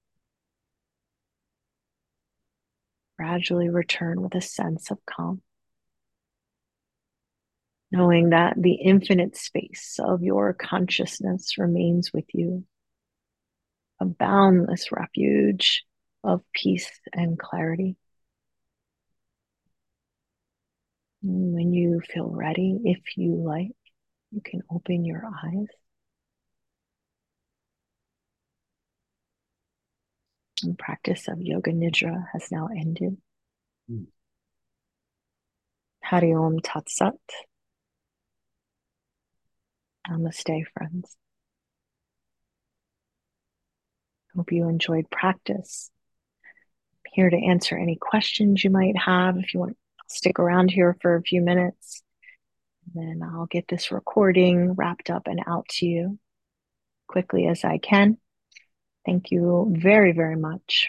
A: Gradually return with a sense of calm, knowing that the infinite space of your consciousness remains with you, a boundless refuge of peace and clarity. And when you feel ready, if you like, you can open your eyes. And practice of Yoga Nidra has now ended.
B: Mm.
A: Hari Om Tat Sat. Namaste, friends. Hope you enjoyed practice. I'm here to answer any questions you might have. If you want to stick around here for a few minutes, then I'll get this recording wrapped up and out to you quickly as I can. Thank you very, very much.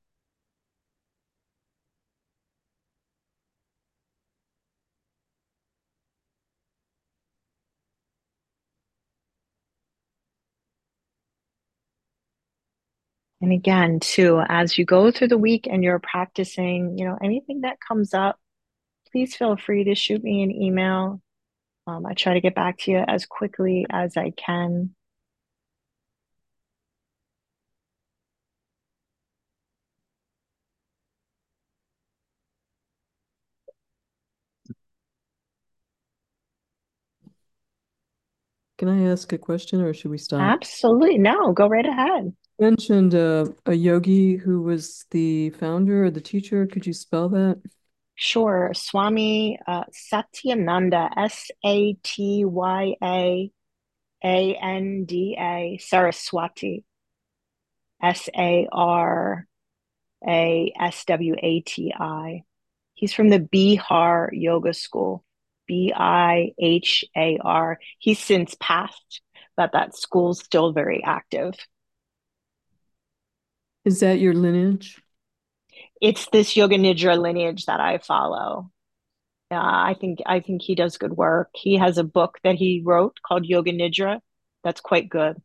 A: And again, too, as you go through the week and you're practicing, anything that comes up, please feel free to shoot me an email. I try to get back to you as quickly as I can.
C: Can I ask a question or should we stop?
A: Absolutely. No, go right ahead.
C: You mentioned a yogi who was the founder or the teacher. Could you spell that?
A: Sure. Swami Satyananda, Satyaanda, Saraswati, Saraswati. He's from the Bihar Yoga School. Bihar. He's since passed, but that school's still very active.
C: Is that your lineage?
A: It's this Yoga Nidra lineage that I follow. I think he does good work. He has a book that he wrote called Yoga Nidra that's quite good.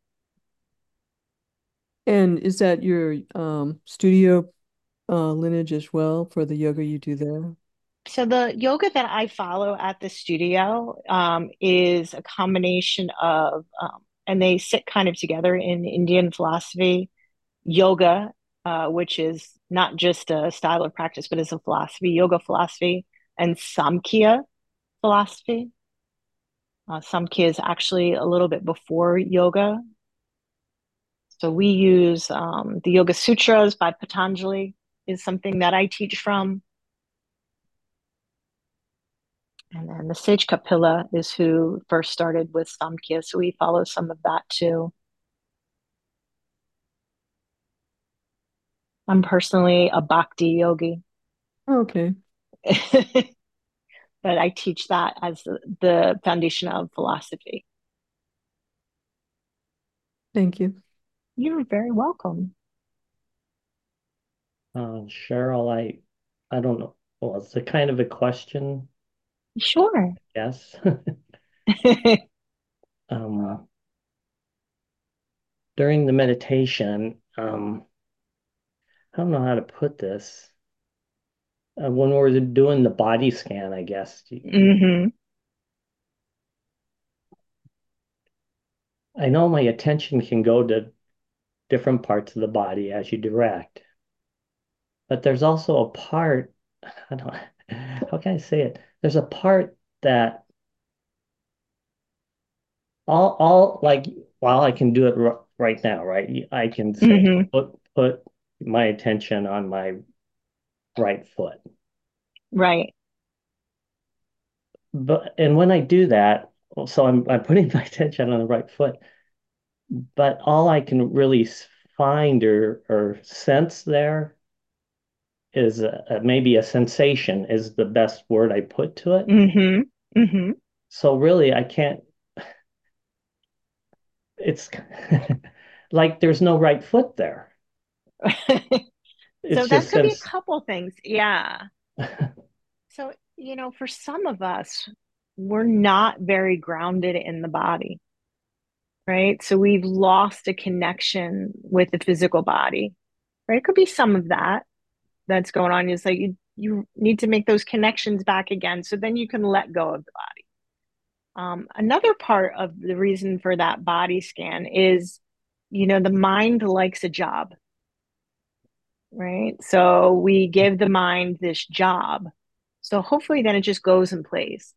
C: And is that your studio lineage as well for the yoga you do there?
A: So the yoga that I follow at the studio is a combination of, and they sit kind of together in Indian philosophy, yoga, which is not just a style of practice, but is a philosophy, yoga philosophy, and Samkhya philosophy. Samkhya is actually a little bit before yoga. So we use the Yoga Sutras by Patanjali is something that I teach from. And then the Sage Kapila is who first started with Samkhya. So we follow some of that too. I'm personally a bhakti yogi,
C: Okay,
A: but I teach that as the foundation of philosophy.
C: thank you.
A: You're very welcome.
D: Cheryl, I don't know. Well, it's a kind of a question,
A: Sure.
D: yes. Um, During the meditation, I don't know how to put this. When we're doing the body scan, I guess,
A: Hmm.
D: I know my attention can go to different parts of the body as you direct, but there's also a part, I don't, how can I say it? There's a part that all like while I can do it right now, right? I can say
A: Hmm.
D: put my attention on my right foot.
A: Right.
D: But and when I do that, well, so I'm putting my attention on the right foot, but all I can really find or sense there is maybe a sensation is the best word I put to it.
A: Hmm. Hmm.
D: So really, I can't. It's like there's no right foot there.
A: So
D: It's
A: that
D: just
A: could be a
D: sense.
A: couple things. Yeah. So, for some of us, we're not very grounded in the body, right? So we've lost a connection with the physical body, right? It could be some of that that's going on. Is like you need to make those connections back again, so then you can let go of the body. Another part of the reason for that body scan is, the mind likes a job, right? So we give the mind this job. So hopefully then it just goes and plays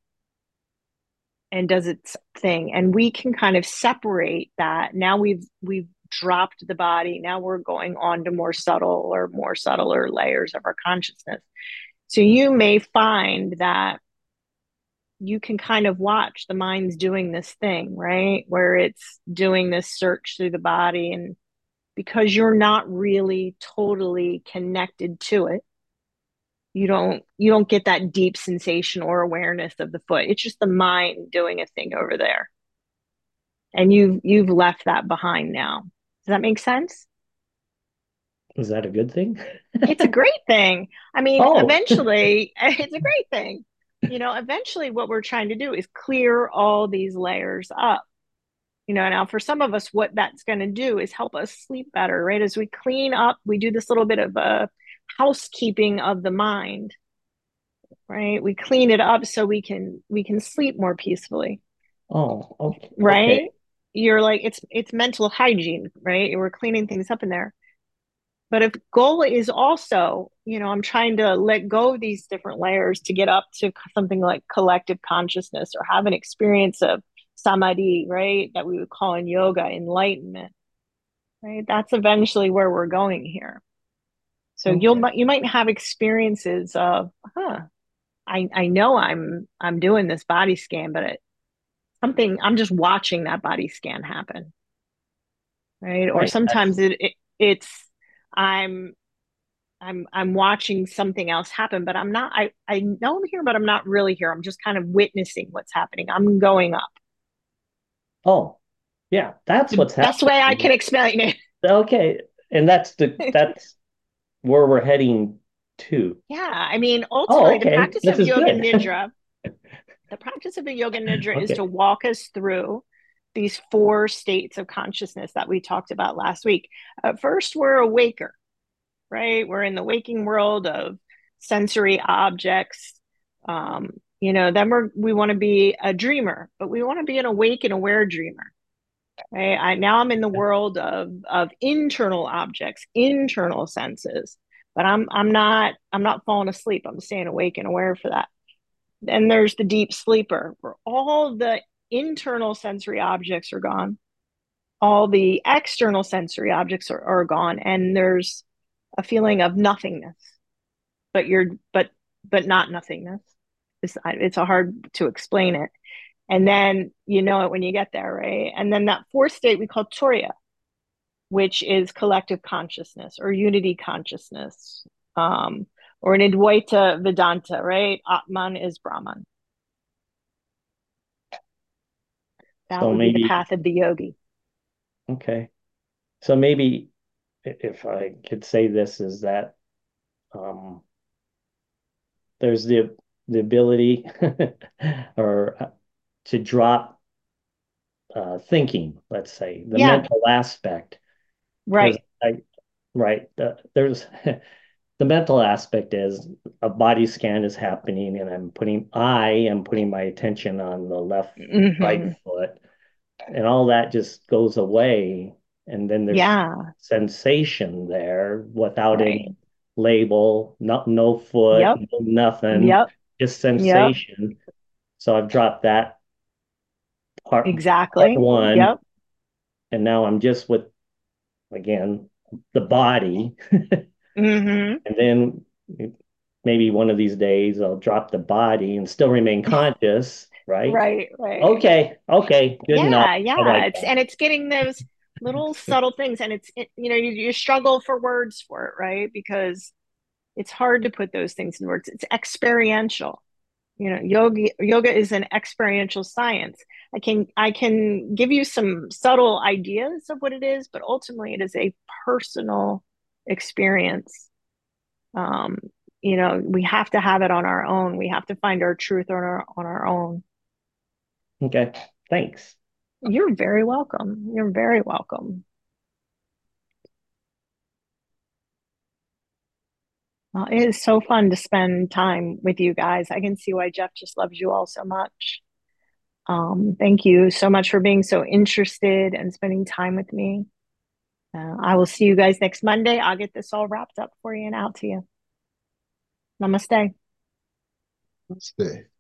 A: and does its thing. And we can kind of separate that. Now we've dropped the body. Now we're going on to more subtler layers of our consciousness. So you may find that you can kind of watch the mind's doing this thing, right? Where it's doing this search through the body, and because you're not really totally connected to it, you don't get that deep sensation or awareness of the foot. It's just the mind doing a thing over there. And you've left that behind now. Does that make sense?
D: Is that a good thing?
A: It's a great thing. I mean,
D: Oh,
A: eventually, it's a great thing. Eventually what we're trying to do is clear all these layers up. Now for some of us, what that's going to do is help us sleep better, right? As we clean up, we do this little bit of a housekeeping of the mind, right? We clean it up so we can sleep more peacefully,
D: oh, okay,
A: right?
D: okay.
A: You're like it's mental hygiene, right? We're cleaning things up in there. But if goal is also, I'm trying to let go of these different layers to get up to something like collective consciousness or have an experience of samadhi, right? That we would call in yoga enlightenment, right? That's eventually where we're going here. So
D: Okay.
A: you might have experiences of, I know I'm doing this body scan, but something I'm just watching that body scan happen, right? Or
D: Right.
A: sometimes it's I'm I'm watching something else happen, but I'm not. I know I'm here, but I'm not really here. I'm just kind of witnessing what's happening. I'm going up.
D: Oh, yeah, that's
A: The
D: what's
A: best way I
D: happening.
A: can explain it.
D: Okay, and that's where we're heading to.
A: Yeah, I mean,
D: Oh,
A: ultimately,
D: okay, this is good.
A: the practice of a yoga nidra is to
D: Okay.
A: walk us through these four states of consciousness that we talked about last week. At first, we're a waker, right? We're in the waking world of sensory objects. Then we want to be a dreamer, but we want to be an awake and aware dreamer. Right? Now I'm in the world of internal objects, internal senses, but I'm not falling asleep. I'm staying awake and aware for that. Then there's the deep sleeper, where all the internal sensory objects are gone, all the external sensory objects are gone, and there's a feeling of nothingness. But but not nothingness. It's a hard to explain it. And then you know it when you get there, right? And then that fourth state we call Turiya, which is collective consciousness or unity consciousness, um, or an Advaita Vedanta, right? Atman is Brahman. That
D: So
A: would be the
D: maybe,
A: path of the yogi.
D: okay. So maybe if I could say this is that um, there's the ability or to drop thinking, let's say, the
A: Yeah,
D: mental aspect, because
A: right.
D: right, there's the mental aspect is a body scan is happening, and I am putting my attention on the left, right
A: Hmm.
D: foot, and all that just goes away, and then there's
A: Yeah,
D: sensation there without any
A: right.
D: label, no foot,
A: Yep,
D: no nothing,
A: yep,
D: just
A: yep,
D: sensation. So I've dropped that part
A: exactly.
D: one,
A: Yep.
D: and now I'm just with again the body,
A: Hmm.
D: and then maybe one of these days I'll drop the body and still remain conscious, right?
A: Right, right.
D: Okay, okay, good enough.
A: Yeah,
D: I
A: yeah.
D: like that.
A: It's getting those little subtle things, and you struggle for words for it, right? Because it's hard to put those things in words. It's experiential. Yoga is an experiential science. I can give you some subtle ideas of what it is, but ultimately it is a personal experience. Um, we have to have it on our own. We have to find our truth on our own.
D: Okay, thanks.
A: You're very welcome. You're very welcome. Well, it is so fun to spend time with you guys. I can see why Jeff just loves you all so much. Thank you so much for being so interested and spending time with me. I will see you guys next Monday. I'll get this all wrapped up for you and out to you. Namaste.
B: Stay.